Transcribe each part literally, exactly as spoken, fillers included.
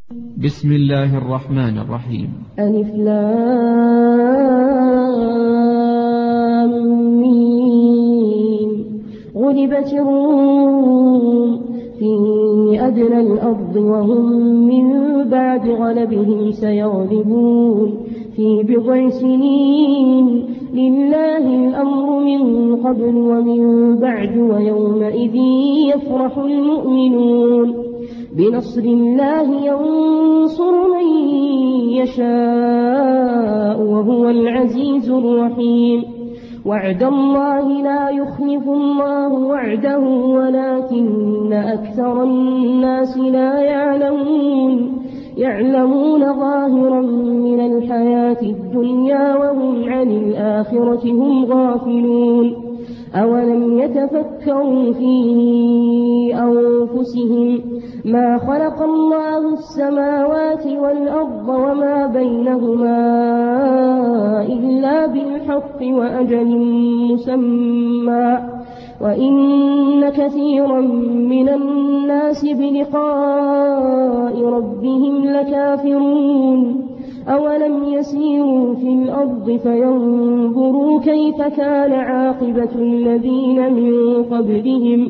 بسم الله الرحمن الرحيم. ألف لام ميم. غلبت الروم في أدنى الأرض وهم من بعد غلبهم سيغلبون في بضع سنين. لله الأمر من قبل ومن بعد ويومئذ يفرح المؤمنون. بنصر الله ينصر من يشاء وهو العزيز الرحيم. وعد الله لا يخلف الله وعده ولكن أكثر الناس لا يعلمون. يعلمون ظاهرا من الحياة الدنيا وهم عن الآخرة هم غافلون. أولم يتفكروا في أنفسهم ما خلق الله السماوات والأرض وما بينهما إلا بالحق وأجل مسمى وإن كثيرا من الناس بلقاء ربهم لكافرون. أولم يسيروا في الأرض فينظروا كيف كان عاقبة الذين من قبلهم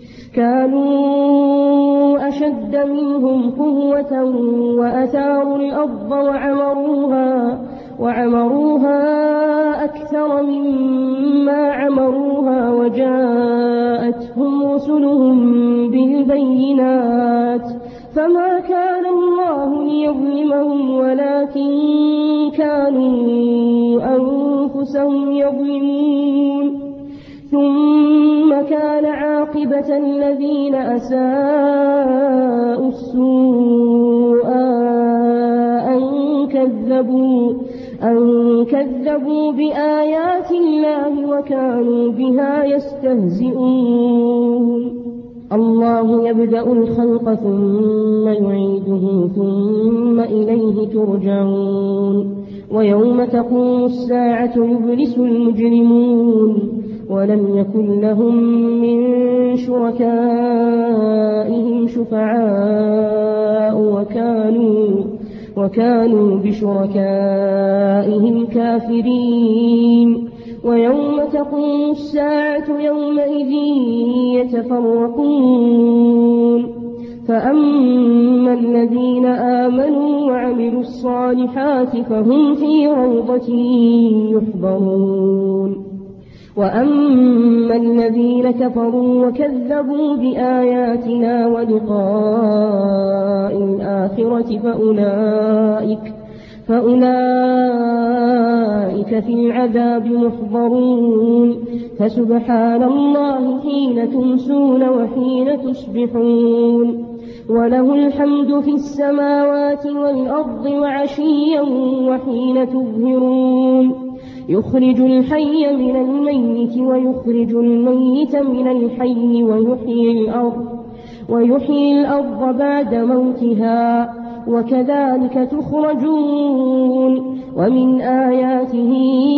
كانوا أشد منهم قوة وأثاروا الأرض وعمروها, وعمروها أكثر مما عمروها وجاءتهم رسلهم بالبينات فما كان الله ليظلمهم ولكن كانوا أنفسهم يظلمون. ثم كان عاقبة الذين أساءوا السوء أن كذبوا, أن كذبوا بآيات الله وكانوا بها يستهزئون. الله يبدأ الخلق ثم يعيده ثم إليه ترجعون. ويوم تقوم الساعة يبلس المجرمون ولم يكن لهم من شركائهم شفعاء وكانوا, وكانوا بشركائهم كافرين. ويوم تقوم الساعة يومئذ يتفرقون. فأما الذين آمنوا وعملوا الصالحات فهم في روضة يحضرون. وأما الذين كفروا وكذبوا بآياتنا ولقاء الآخرة فأولئك, فأولئك في العذاب محضرون. فسبحان الله حين تمسون وحين تصبحون. وله الحمد في السماوات والأرض وعشيا وحين تظهرون. يخرج الحي من الميت ويخرج الميت من الحي ويحيي الأرض, ويحيي الأرض بعد موتها وكذلك تخرجون. ومن آياته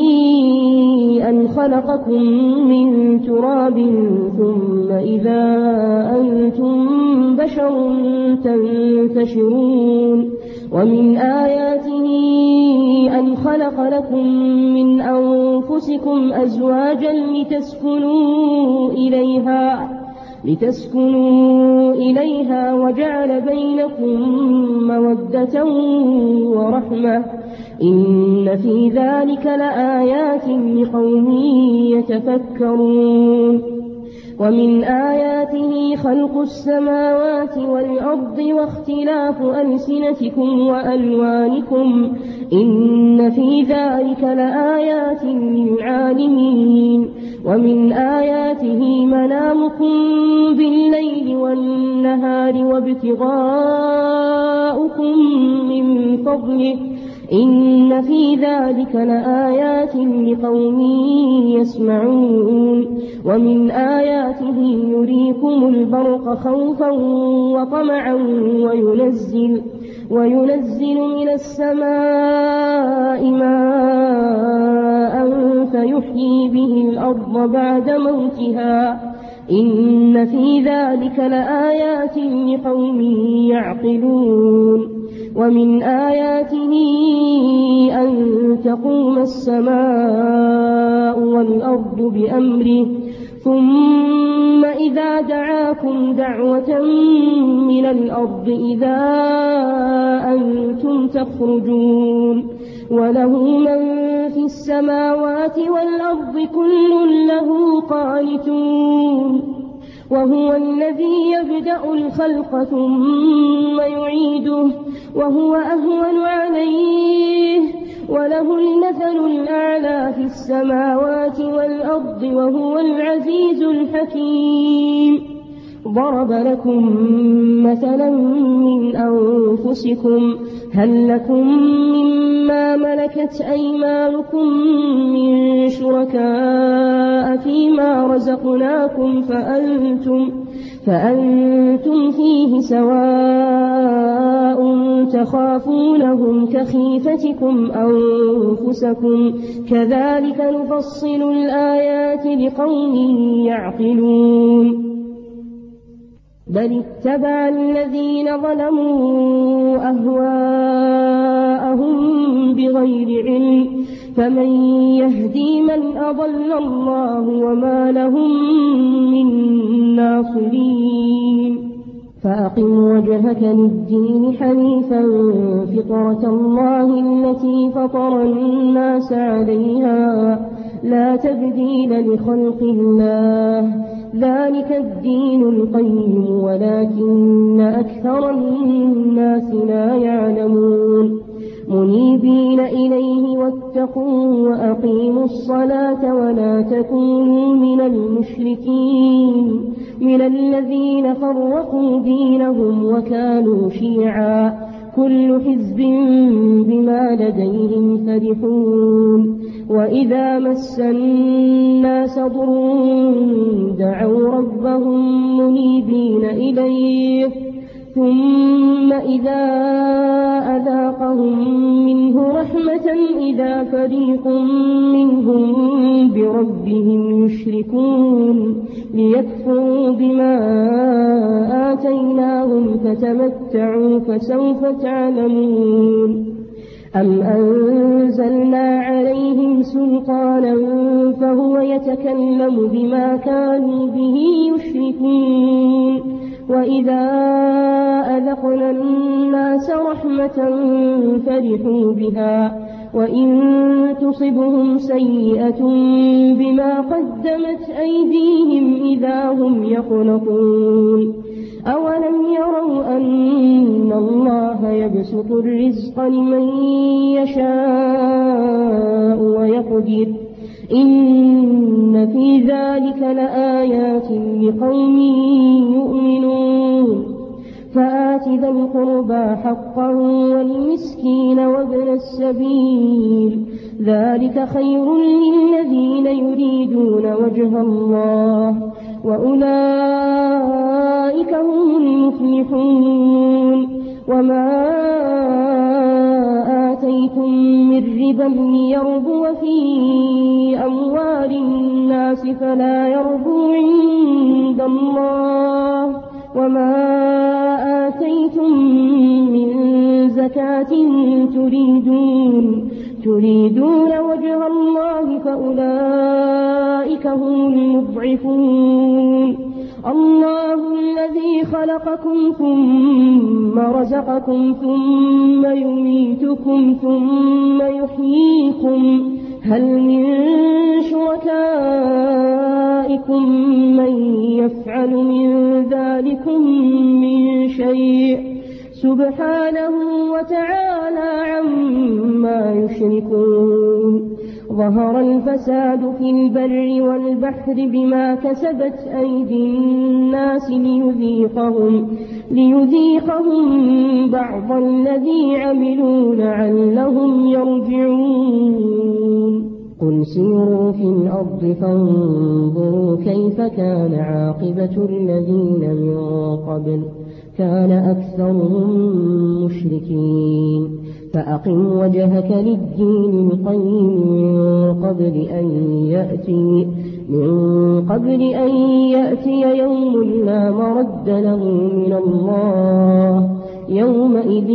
أن خلقكم من تراب ثم إذا أنتم بشر تنتشرون. ومن آياته أن خلق لكم من أنفسكم أزواجا لتسكنوا إليها, لتسكنوا إليها وجعل بينكم مودة ورحمة. إن في ذلك لآيات لقوم يتفكرون. ومن آياته خلق السماوات والأرض واختلاف ألسنتكم وألوانكم إن في ذلك لآيات للعالمين. ومن آياته منامكم بالليل والنهار وابتغاؤكم من فضله إن في ذلك لآيات لقوم يسمعون. ومن آياته يريكم البرق خوفا وطمعا وينزل, وينزل من السماء ماء فيحيي به الأرض بعد موتها إن في ذلك لآيات لقوم يعقلون. ومن آياته أن تقوم السماء والأرض بأمره ثم إذا دعاكم دعوة من الأرض إذا أنتم تخرجون وله من في السماوات والأرض كل له قانتون وهو الذي يبدأ الخلق ثم يعيده وهو أهون عليه وله المثل الأعلى في السماوات والأرض وهو العزيز الحكيم. ضرب لكم مثلا من أنفسكم هل لكم مما ملكت أيمانكم من شركاء فيما رزقناكم فأنتم, فأنتم فيه سواء تخافونهم كخيفتكم أنفسكم كذلك نفصل الآيات لقوم يعقلون. بل اتبع الذين ظلموا أهواءهم بغير علم فمن يهدي من أضل الله وما لهم من ناصرين. فأقم وجهك للدين حنيفا فطرة الله التي فطر الناس عليها لا تبديل لخلق الله ذلك الدين القيم ولكن أكثر الناس لا يعلمون. منيبين إليه واتقوا وأقيموا الصلاة ولا تكونوا من المشركين من الذين فرقوا دينهم وكانوا شيعا كل حزب بما لديهم فرحون. وإذا مس الناس ضر دعوا ربهم منيبين إليه ثم إذا أذاقهم منه رحمة إذا فريق منهم بربهم يشركون ليكفروا بما آتيناهم فتمتعوا فسوف تعلمون. أم أنزلنا عليهم سلطانا فهو يتكلم بما كانوا به يشركون. وإذا أذقنا الناس رحمة فرحوا بها وإن تصبهم سيئة بما قدمت أيديهم إذا هم يقنطون. أولم يروا أن الله يبسط الرزق لمن يشاء ويقدر إن في ذلك لآيات لقوم يؤمنون. فآت ذا القربى حقه والمسكين وابن السبيل ذلك خير للذين يريدون وجه الله وأولئك هم المفلحون. وما آتيتم من ربا ليربو في أموال الناس فلا يربو عند الله وما آتيتم من زكاة تريدون تريدون وجه الله فأولئك هم المضعفون. الله الذي خلقكم ثم رزقكم ثم يميتكم ثم يحييكم هل من شركائكم من يفعل من ذلكم من شيء سبحانه وتعالى عما يشركون. ظهر الفساد في البر والبحر بما كسبت أيدي الناس ليذيقهم, ليذيقهم بعض الذي عملوا لعلهم يرجعون. قل سيروا في الأرض فانظروا كيف كان عاقبة الذين من قبل كان أكثرهم مشركين. فأقم وجهك للدين القيم من قبل أن يأتي من قبل أن يأتي يوم لا مرد له من الله يومئذ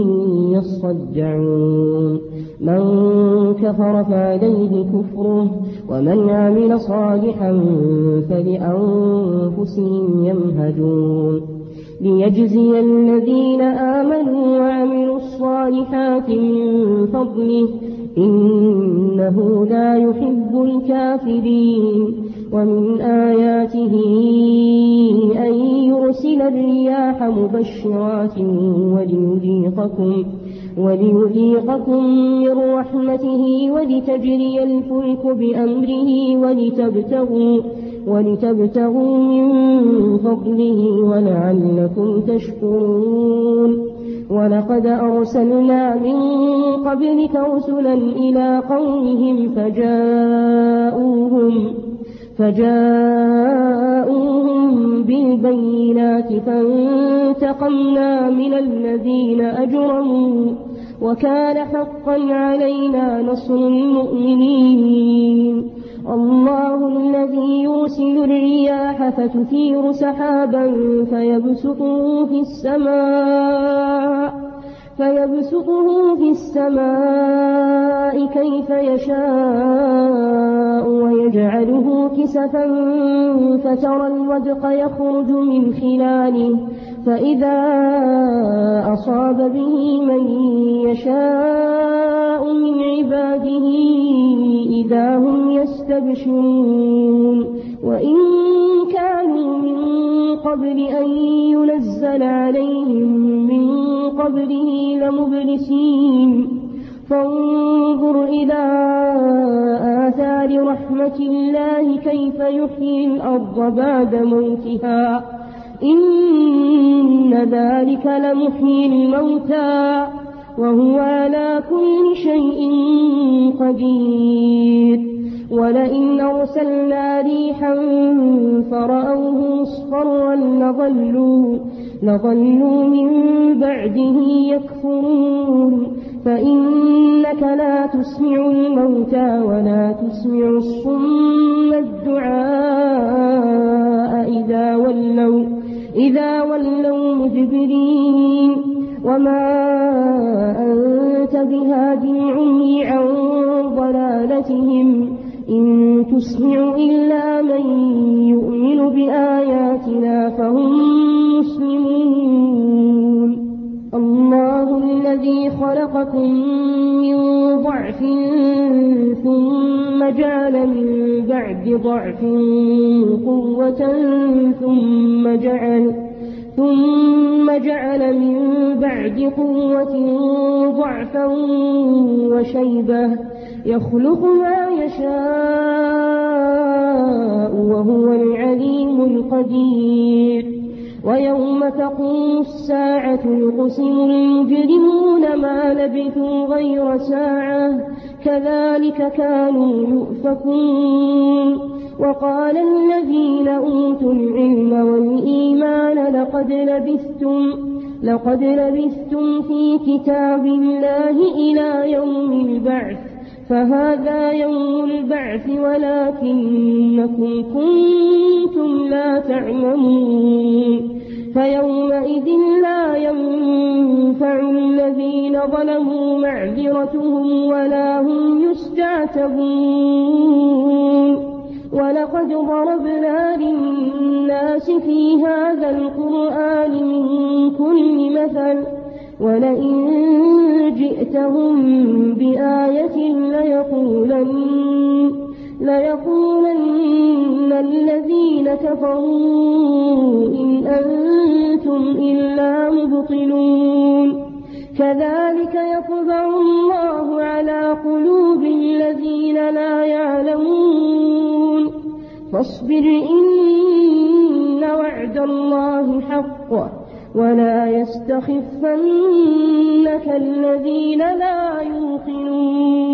يصدعون من كفر فعليه كفره ومن عمل صالحا فلأنفسهم يمهدون ليجزي الذين آمنوا وعملوا الصالحات من فضله إنه لا يحب الكافرين ومن آياته أن يرسل الرياح مبشرات وليذيقكم وليذيقكم من رحمته ولتجري الفلك بأمره ولتبتغوا ولتبتغوا من فضله ولعلكم تشكرون ولقد أرسلنا من قبلك رسلا إلى قومهم فجاءوهم فجاءوهم بالبينات فانتقمنا من الذين أجرموا وكان حقا علينا نصر المؤمنين الله الذي يرسل الرياح فتثير سحابا فيبسطه في السماء فيبسطه في السماء كيف يشاء ويجعله كسفا فترى الودق يخرج من خلاله فإذا أصاب به من يشاء من عباده إذا هم يستبشرون وإن كانوا من قبل أن ينزل عليهم من قبله لمبلسين فانظر إلى آثار رحمة الله كيف يحيي الأرض بعد موتها إن ذلك لمحيي الموتى وهو على كل شيء قدير ولئن أرسلنا ريحا فرأوه مصفرا لظلوا, لظلوا من بعده يكفرون فإنك لا تسمع الموتى ولا تسمع الصم الدعاء إذا ولوا, إذا ولوا مدبرين وما أنت بهادي العمي عن ضلالتهم إن تسمع إلا من يؤمن بآياتنا فهم مسلمون الله الذي خلقكم من ضعف ثم جعل من بعد ضعف قوة ثم جعل ثم جعل من بعد قوة ضعفا وشيبة يخلق ما يشاء وهو العليم القدير ويوم تقوم الساعة يقسم المجرمون ما لبثوا غير ساعة كذلك كانوا يؤفكون وقال الذين أوتوا العلم والإيمان لقد لبثتم لقد لبثتم في كتاب الله إلى يوم البعث فهذا يوم البعث ولكنكم كنتم لا تعلمون فيومئذ لا ينفع الذين ظلموا معذرتهم ولا هم يستعتبون ولقد ضربنا للناس في هذا القرآن من كل مثل ولئن جئتهم بآية ليقولن, ليقولن الذين كفروا إن أنتم إلا مبطلون كذلك يطبع الله على قلوب الذين لا يعلمون فاصبر إن وعد الله حق ولا يستخفنك الذين لا يوقنون